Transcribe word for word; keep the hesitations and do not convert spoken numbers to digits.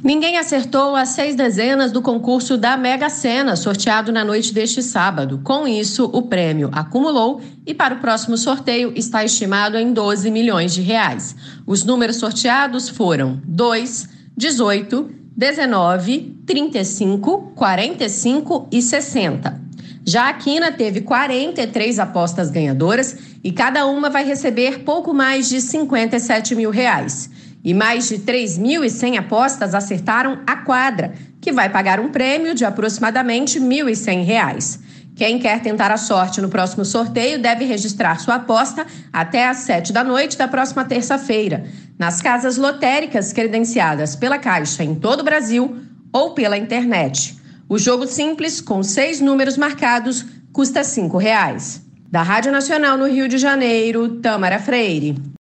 Ninguém acertou as seis dezenas do concurso da Mega Sena, sorteado na noite deste sábado. Com isso, o prêmio acumulou e para o próximo sorteio está estimado em doze milhões de reais. Os números sorteados foram dois, dezoito, dezenove, trinta e cinco, quarenta e cinco e sessenta. Já a Quina teve quarenta e três apostas ganhadoras e cada uma vai receber pouco mais de cinquenta e sete mil reais. E mais de três mil e cem apostas acertaram a quadra, que vai pagar um prêmio de aproximadamente mil e cem reais. Quem quer tentar a sorte no próximo sorteio deve registrar sua aposta até às sete da noite da próxima terça-feira, nas casas lotéricas credenciadas pela Caixa em todo o Brasil ou pela internet. O jogo simples, com seis números marcados, custa cinco reais. Da Rádio Nacional no Rio de Janeiro, Tâmara Freire.